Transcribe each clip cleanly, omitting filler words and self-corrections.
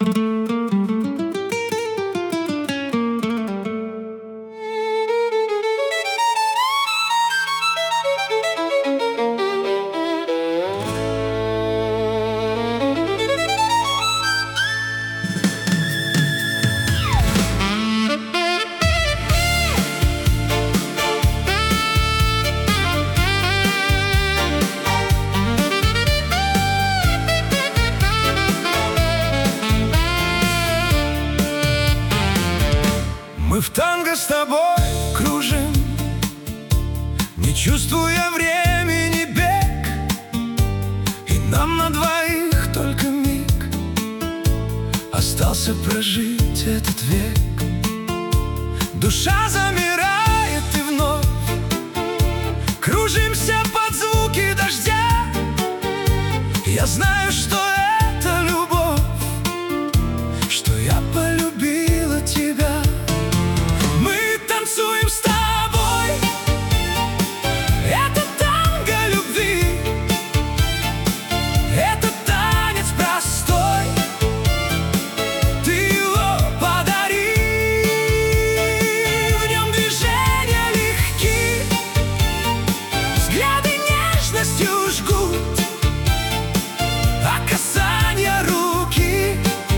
Мы в танго с тобой кружим, не чувствуя времени бег, и нам на двоих только миг остался прожить этот век. Душа замирает и вновь кружимся под звуки дождя. Я знаю, что это любовь, что я полюбила тебя. Танцуем с тобой, это танго любви, это танец простой, ты его подари. В нем движения легки, взгляды нежностью жгут, а касания руки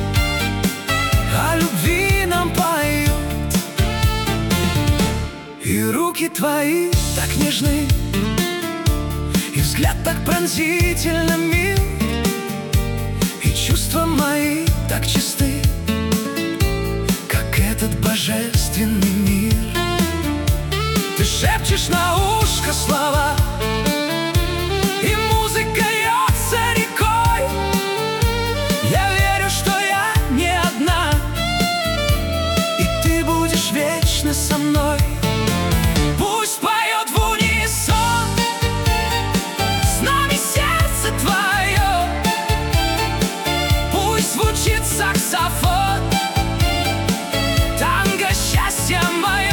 о любви нам поют. И руки твои так нежны, и взгляд так пронзительно мил, и чувства мои так чисты, как этот божественный мир. Ты шепчешь на ушко слова, и музыка льется рекой. Я верю, что я не одна, и ты будешь вечно со мной. Пусть поет в унисон с нами сердце твое, пусть звучит саксофон, танго счастье мое.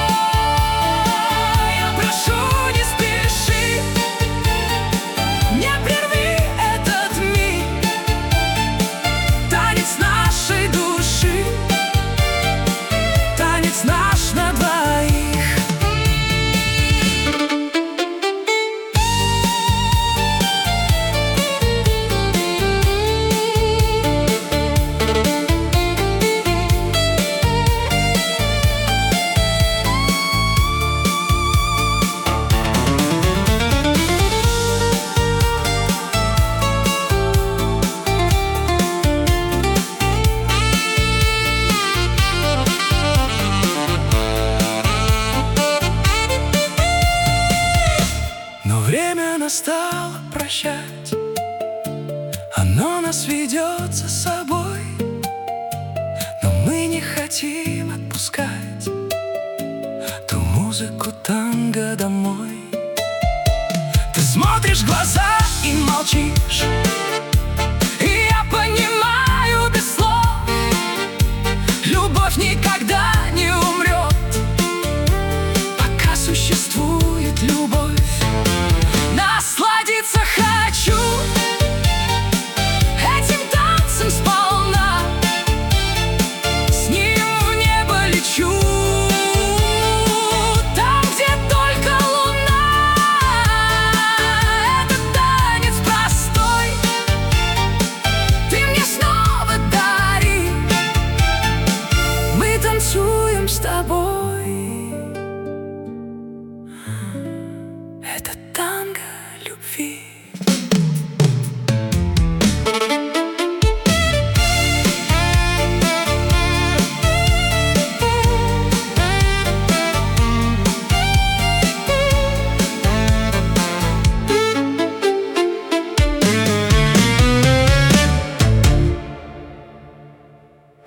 Я прошу, не спеши, не прерви этот миг, танец нашей души, танец наш на двоих. Время настало прощать, оно нас ведет за собой, но мы не хотим отпускать ту музыку танго домой. Ты смотришь в глаза и молчишь, и я понимаю без слов, любовь никогда не умрет, пока существует любовь. Насладиться хочу этим танцем сполна, с ним в небо лечу, там, где только луна. Это танец простой, ты мне снова дари. Мы танцуем с тобой, это танец.